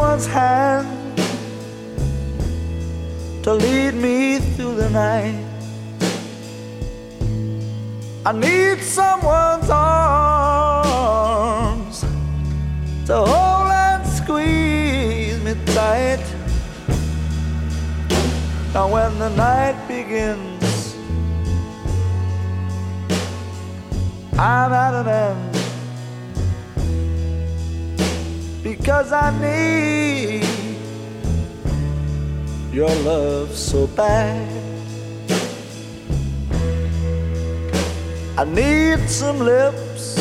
someone's hand to lead me through the night. I need someone's arms to hold and squeeze me tight. Now when the night begins, I'm at an end, because I need your love so bad. I need some lips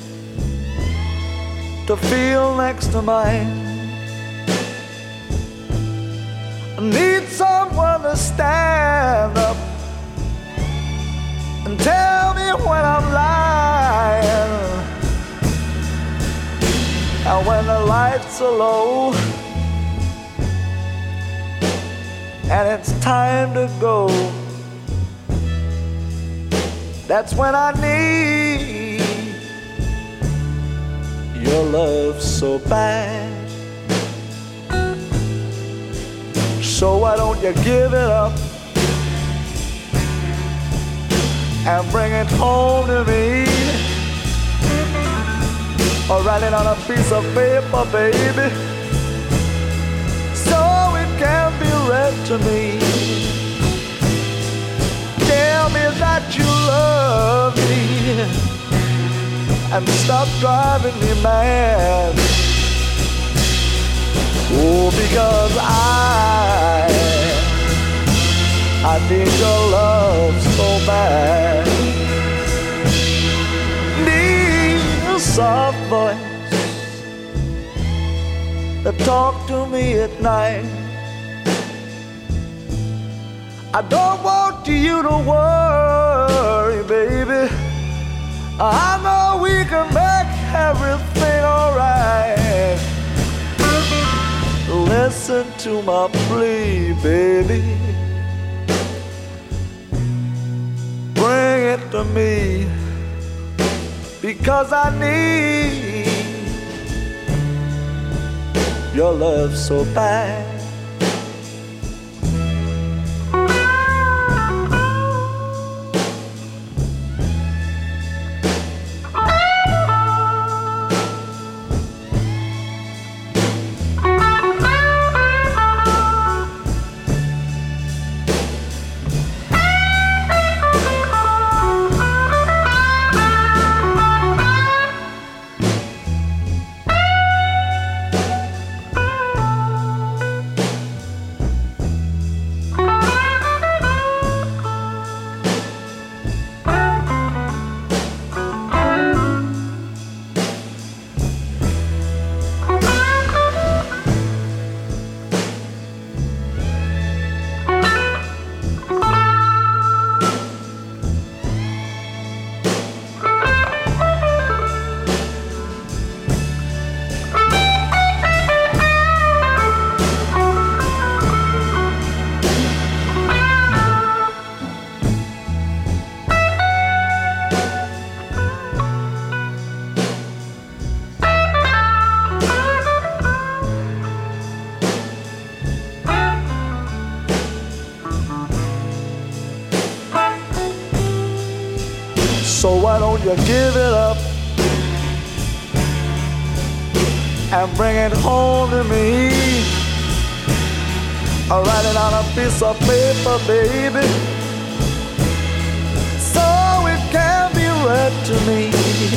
to feel next to mine. I need someone to stand up and tell me when I'm lying. And when the lights are low and it's time to go, that's when I need your love so bad. So why don't you give it up and bring it home to me, or write it on a piece of paper, baby, so it can be read to me. Tell me that you love me and stop driving me mad. Oh, because I need your love so bad. Need a soft voice to talk to me at night. I don't want you to worry, baby. I know we can make everything alright. Listen to my plea, baby. Bring it to me, because I need your love so bad. So why don't you give it up and bring it home to me, or write it on a piece of paper, baby, so it can be read to me.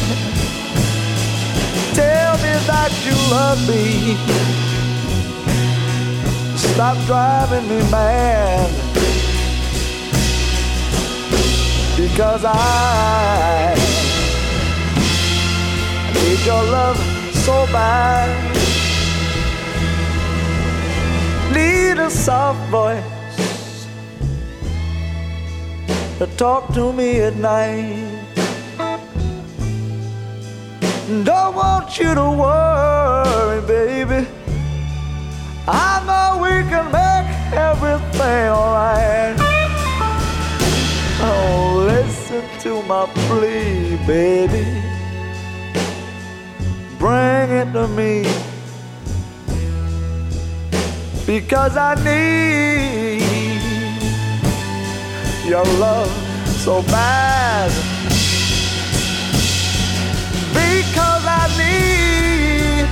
Tell me that you love me. Stop driving me mad, because I need your love so bad. Need a soft voice to talk to me at night. Don't want you to worry, baby. I know we can make everything alright. Oh, listen to my plea, baby. Bring it to me, because I need your love so bad. Because I need,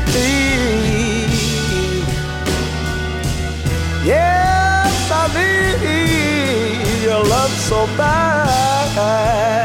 yes, I need your love so bad.